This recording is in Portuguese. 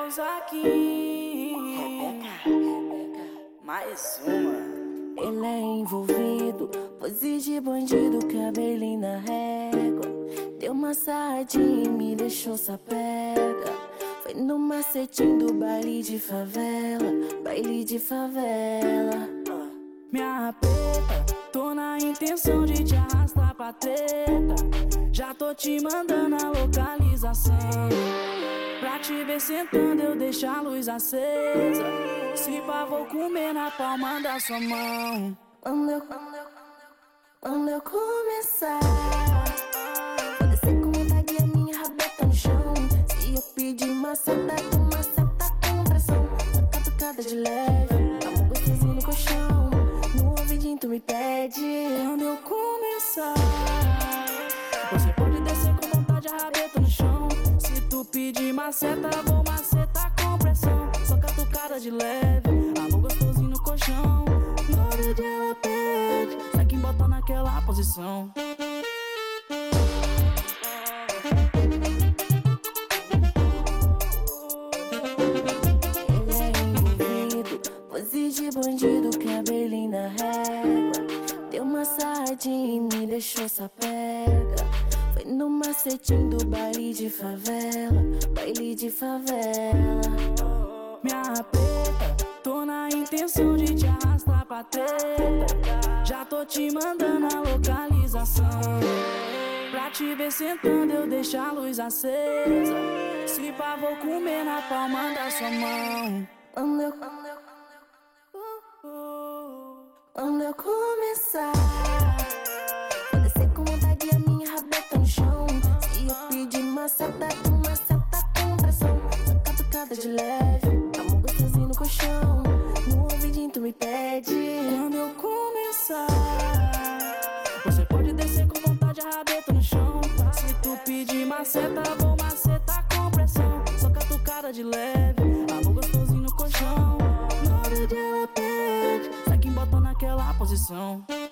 Temos aqui mais uma. Ele é envolvido, pose de bandido, cabelinho na régua. Deu uma sarradinha e me deixou sapeca. Foi no macetinho do baile de favela, baile de favela. Me arrepeta, tô na intenção de te arrastar pra treta. Já tô te mandando a localização. Pra te ver sentando eu deixo a luz acesa. Se pá vou comer na palma da sua mão. Quando eu começar, vou descer com vontade e a minha rabeta no chão. Se eu pedir maceta com pressão, só catucada de leve, amor gostosinho no colchão. No ouvidinho tu me pede. Quando eu começar, você pode descer com vontade a rabeta no chão. Se tu pedir maceta, vou macetar com pressão. Só catucada de leve, amor gostosinho no colchão. No ouvido ela pede, sai quem bota naquela posição. Ele é envolvido, pose de bandido, cabelinho na régua. Deu uma sarradinha e me deixou sapeca. Foi no macetinho do baile de favela, baile de favela. Me arrepeta, tô na intenção de te arrastar pra treta. Já tô te mandando a localização. Pra te ver sentando eu deixo a luz acesa. Se pá vou comer na palma da sua mão. Quando eu começar, vou descer com vontade e a minha rabeta no chão. Se eu pedir maceta com pressão, só catucada de leve, amor gostosinho no colchão. No ouvidinho tu me pede. Quando eu começar, você pode descer com vontade a rabeta no chão. Se tu pedir maceta, vou macetar com pressão. Só catucada de leve, amor gostosinho no colchão. No ouvido ela pede, sai quem bota naquela posição.